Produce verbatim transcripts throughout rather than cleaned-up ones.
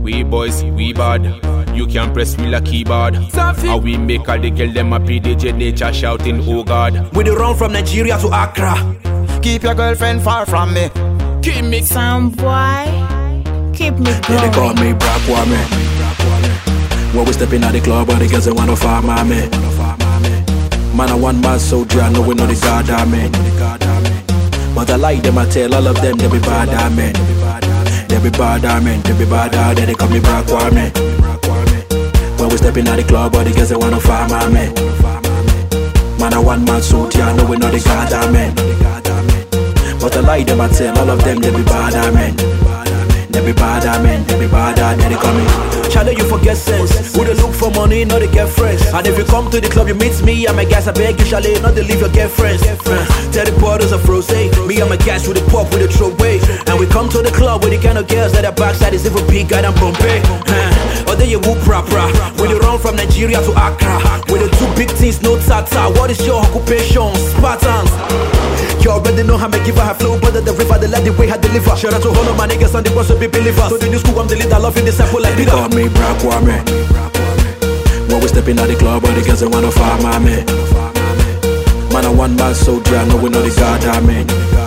We boys, we bad. You can press me like keyboard. How we make all the girl them happy. D J Nature shouting, oh God. We the run from Nigeria to Accra. Keep your girlfriend far from me. Keep me sound boy. Keep me going. Yeah, they call me Black Woman. When we step in at the club, all the girls they wanna find my man. Man, I want my soldier, I know we know the God, amen. But I like them, I tell all of them, they be bad, amen. They be bad, amen. They be bad, amen. They call me Black Woman. When we step in at the club, all the girls they wanna find my man. Man, I want my soldier, I know we know the God, amen. But I like them, I tell all of them, they be bad, amen. They be bad, amen. They be bad, amen. They call me. Charlie, you forget sense. We don't look for money, not to get friends. And if you come to the club, you meet me and my guys. I beg you, Charlie, not to leave your girlfriends. Uh, Tell the bottles of rosé. Me and my guys with the pop, with the throwaway. And we come to the club with the kind of girls that are backside is even bigger than Bombay. Uh, or then you whoop proper. We the run from Nigeria to Accra. With the two big things, no tata. What is your occupation? Spartans. You already know how me give her her flow, but the river, the let the way I deliver. Shout out to all of my niggas and the ones who be believers. So the new school, I'm the leader, loving the sample like Peter. They call me Black Woman. When we step in at the club, all the girls they wanna find my man. Man, I want my soldier, I know we know the God, amen.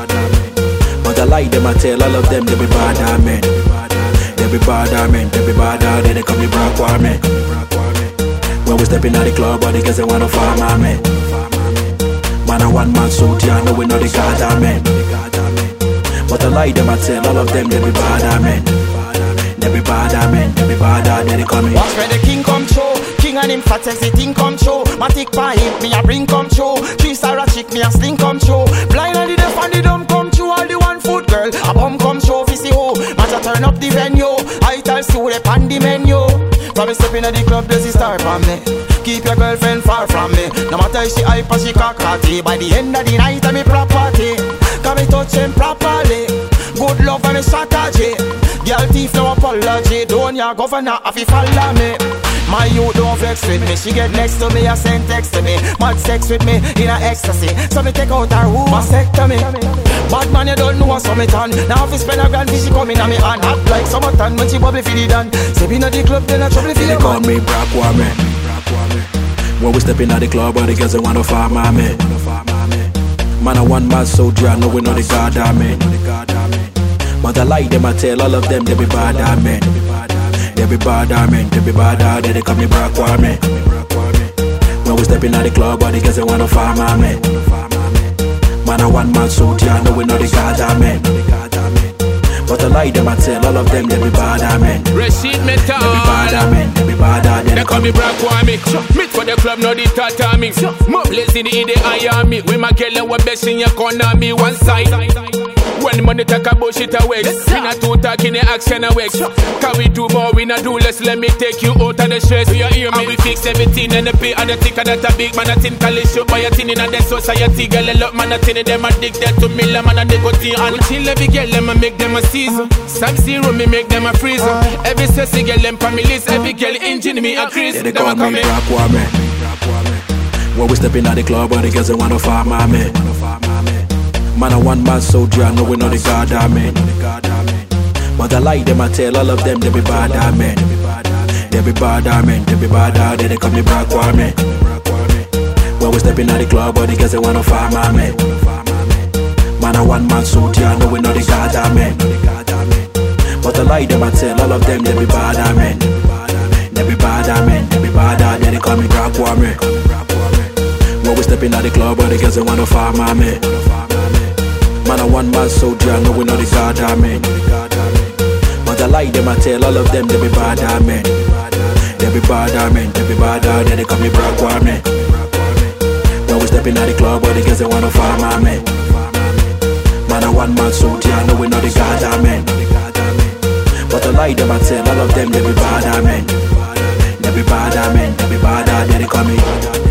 But I like them, I tell all of them, they be bad, amen. They be bad, amen. They be bad, amen. They call me Black Woman. When we step in at the club, all the girls they wanna find my man. Man, I want my soldier, I know we know the God, amen. But I like them, I tell all of them, they be bad, amen. They be bad, amen. They be bad, amen. They call me. Watch where the king come show. King and him fat sexy thing come show. Matic pa him, me a bring come show. Three star a chick, me a sling come show. Blind and the deaf and the dumb come show. All the one foot girl, a bum come show. Fissy ho, match a turn up the venue. I tell Sue the pan the menu. From me stepping at the club, there's a star from me. Keep your girlfriend far from me. No matter if she hype or she cockatty. By the end of the night, I'm a property. Can me touch him properly. Good love and me strategy. Girl thief no apology. Don't ya governor if you follow me. My youth don't vex with me. She get next to me, I send text to me. Mad sex with me in a ecstasy. So me take out her womb, mastectomy. Bad man you don't know what's on me tan. Now if you spend a grand fish she come in on me hand. Act like summertime when she bubble for the dan. Step in at the club then I trouble for the They call me Black Woman. When we step in at the club, all the girls they wanna find my man. Man, I want my soldier, I know we know the God, amen. But I like them, I tell all of them, they be bad, amen. They be bad, amen. They be bad, amen. They call me Black Woman. When we step in at the club, all the girls they wanna find my man. Man, I want my soldier, I know we know the God, amen. But I like them, I tell all of them, they be bad, amen. Rashid Metal. They be bad, amen. They be bad, amen. They call me Black Woman. Meet for the club, not the tatami. More blessed in the in the eye me. With my girl and what best in your corner, me one side. When the money talk about shit away, we not too talk in the action away. Can we do more, we not do less, let me take you out of the stress. You hear me? And we fix everything and the pay and the ticker that a big man a tin college show by a tin in a the society. Girl a lot man a tin in them addicted to me, man a nicotine. And chill every girl, them a make them a season. Sub zero me make them a freezer. Every sexy girl them families, every girl engine me a crease. Yeah, they call me Black Woman. When we step in at the club, all the girls they wanna find my man. Man, I want my soldier, I know we know the God, amen. But I like them, I tell all of them, they be bad, amen. They be bad, amen. They be bad, amen. They call me Black Woman. When we step in at the club, all the girls they wanna find my man. Man, I want my soldier, I know we know the God, amen. But I like them, I tell all of them, they be bad, amen. They be bad, amen. They be bad, amen. They call me Black Woman. When we step in at the club, all the girls they wanna find my man. Man, I want my soldier, I know we know the God, amen. But I like them, I tell all of them, they be bad, amen. They be bad, amen. They be bad, amen. They call me Black Woman. When we step in at the club, all the girls they wanna find my man. Man, I want my soldier, I know we know the God, amen. But I like them, I tell all of them, they be bad, amen. They be bad, amen. They be bad, amen. They call me